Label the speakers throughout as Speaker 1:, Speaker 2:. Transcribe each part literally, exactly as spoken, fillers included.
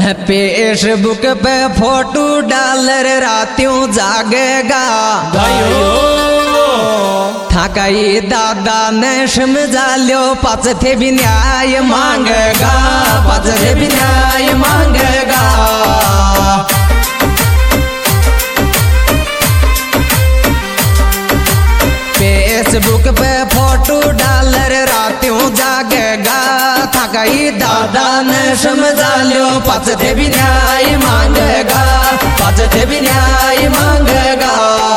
Speaker 1: Facebook पे photo dollar रातियों जागेगा थाकाई दादा ने समझा लो पाच थे भी न्याय मांगेगा पाच थे भी न्याय मांगेगा। फेसबुक पे फोटो डालर रातियों जागेगा थाकाई दादा ने समझा लो पाच थे भी न्याय मांगेगा पाच थे भी न्याय मांगेगा।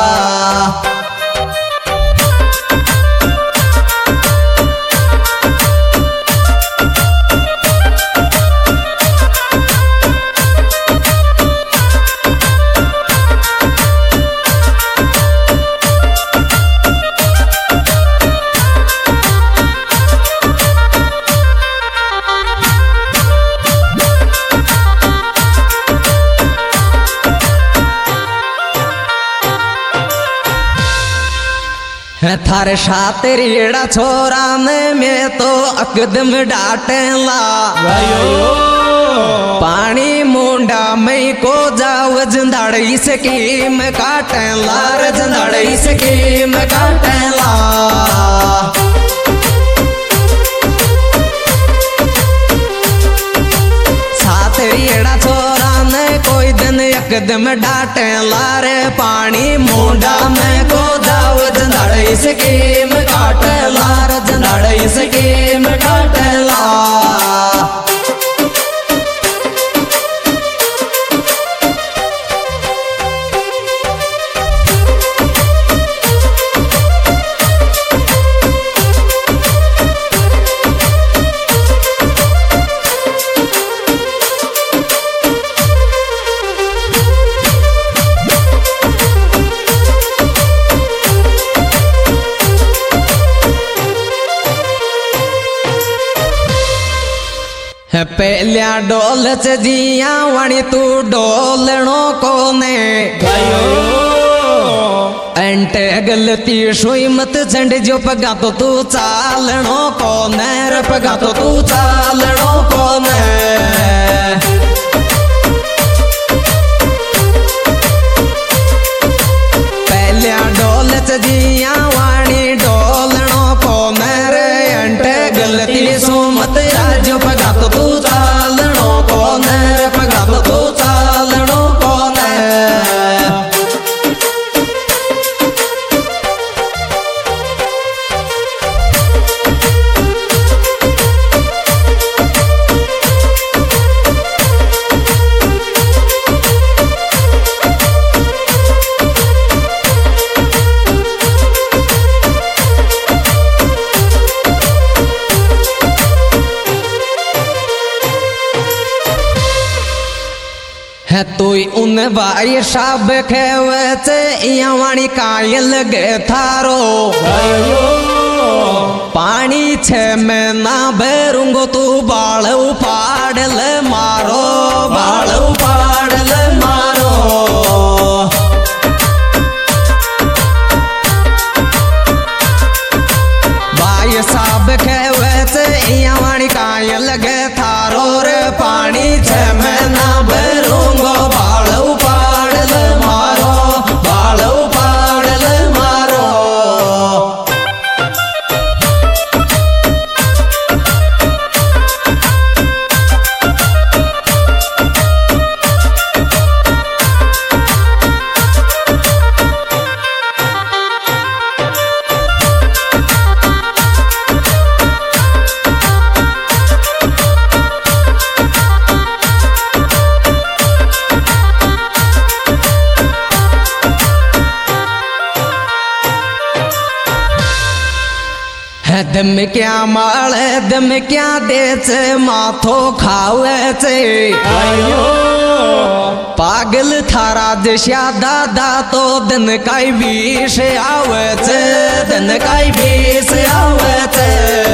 Speaker 1: थारे साथ रेड़ा छोरा ने मैं तो अकदम डांटेला पानी मुंडा मई को जाओ जंदाड़ी से कीम काटेला रे जंदाड़ी से कीम काटेला। साथ रेड़ा छोरा ने कोई दिन एकदम डांटेला रे पानी मुंडा में को जाओ जंदाड़ी से कीम काटेला रे जंदाड़ी से कीम काटेला। पहलिया डोल च जिया वाणी तू डोलनो कोने अंटे गलती सोई मत झंड जो पगा तो तू चालनो कोने रे पगा तो तू चालनो कोने। पहलिया डोल च जिया वाणी डोलनो कोने रे अंटे गलती सो मत जो पगा तो तू चालनो कोने रे पगा तो तू चालनो कोने। है तोई उन भाई सब खेवे चे वाणी कायल गे थारो पानी छे में ना भरूंगो तू बाल उपाड़ ले मारो बाल उपाड़ ले मारो। भाई सब खेवे चे वाणी कायल गे थारो रे पानी छे में ना भरूंगो बाल उपाड़ ले मारो बाल उपाड़ ले मारो। दम क्या माले दम क्या देचे माथो खावे चे पागल थारा जैसा दादा तो दिन काई बीस आवे चे दिन काई बीस आवे चे।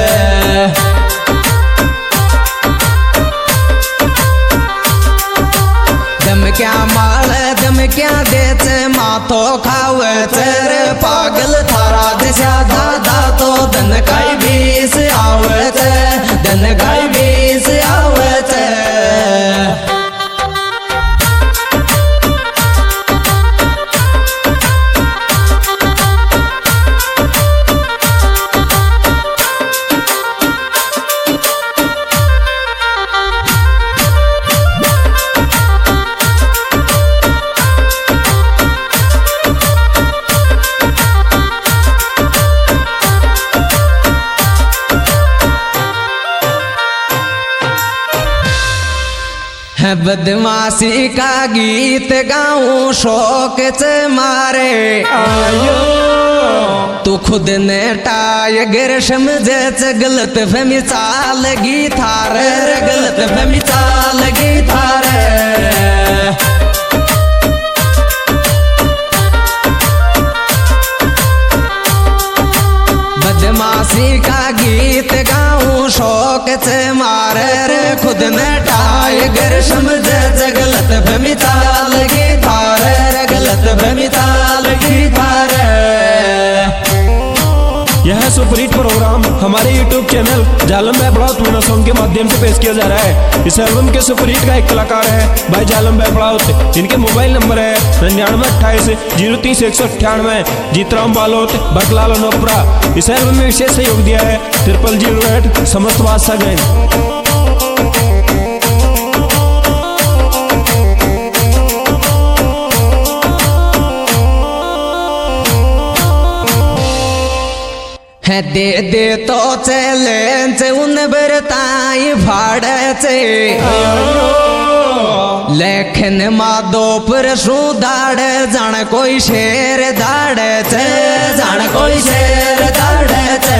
Speaker 1: दम क्या माले दम क्या देचे माथो खावे चे रे पागल थारा जैसा दादा तो दिन काई बीस आवे चे दिन काई बीस आवे चे। है बदमाशी का गीत गाऊं शौक से मारे
Speaker 2: आयो
Speaker 1: तू खुद ने टाइगर समझे च गलत फहमी चाल गी थारे रे गलत फहमी चाल गी थारे बदमाशी का गीत गाऊं शौक से मारे रे खुद ने टाइगर समझे च गलत फहमी चाल गी थारे रे गलत फहमी चाल गी थारे।
Speaker 2: यह सुपरहिट प्रोग्राम हमारे यूट्यूब चैनल जालम भाई पड़ाउत वीणा सॉन्ग के माध्यम से पेश किया जा रहा है। इस एल्बम के सुपरहिट का एक कलाकार है भाई जालम भाई पड़ाउत, जिनके मोबाइल नंबर है निन्यानवे अट्ठाईस जीरो तीस एक सौ अट्ठानवे। जीतराम बालोत बटलाल अनोपरा। इस एल्बम में विशेष सहयोग दिया है ट्रिपल जीरो एट समस्त बादशाह गैंग।
Speaker 1: है दे दे तो चैलेंज उन बरताई भाड़े से लेखन मादो पर शू दाड़े जान कोई शेर दाड़े से जान कोई शेर दाड़े से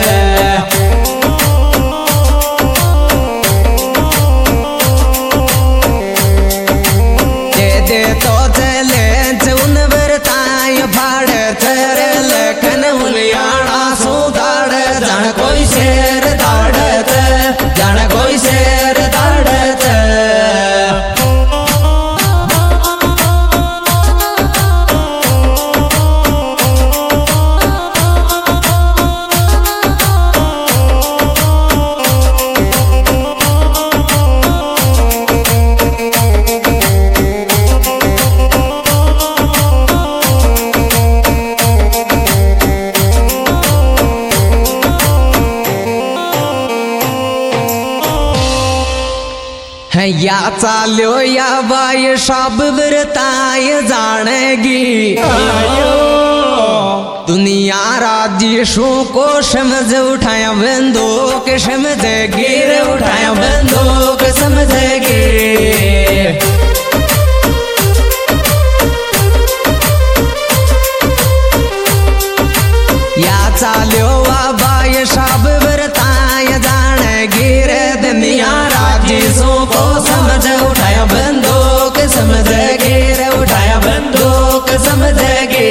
Speaker 1: दे दे तो चैलेंज उन बरताई भाड़े से लेखन हुलियाना जान कोई शेर दाड़ते जान कोई शेर दाड़ते या चाल्यो या बाय शाब बरताय जानेगी दुनिया राजेशों को समझ उठाया बंदूक समझेगी रे उठाया बंदूक समझेगी। या चाल्यो या बाय शाब बरताय जानेगी रे दुनिया राजेशों को समझ उठाया बंदूक समझेगी रे उठाया बंदूक समझेगी।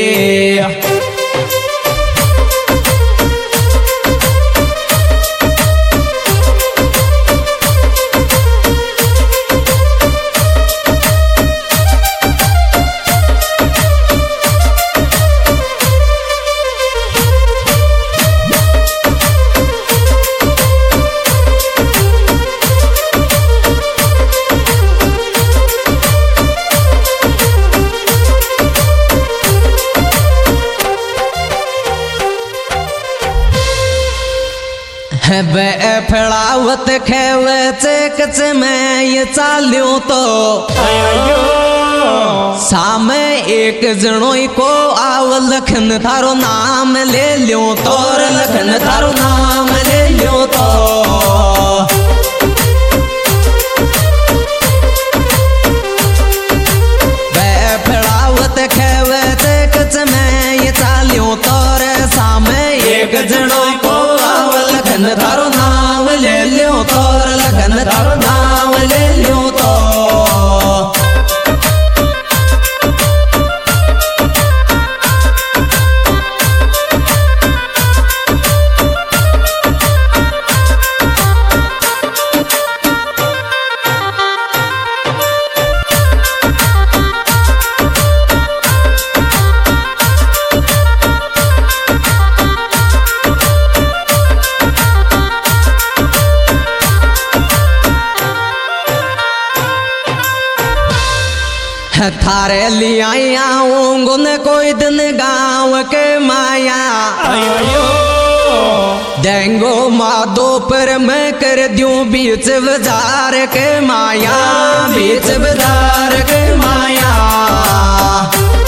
Speaker 1: बे फड़ावत खेवे चेकच में ये चाल्यो तो सामे एक जनोई को आव लखन थारो नाम ले लियो तो लखन थारो नाम ले लियो तो बे फड़ावत खेवे चेकच में ये चाल्यो तो सामे एक जनोई को लखन थारो नाम ले लियो तो लखन थारो नाम ले लियो तो थारे लिया आऊंगो न कोई दिन गाँव के माया देंगो मादो पर मैं कर दूं बीच बाजार के माया बीच बाजार के माया।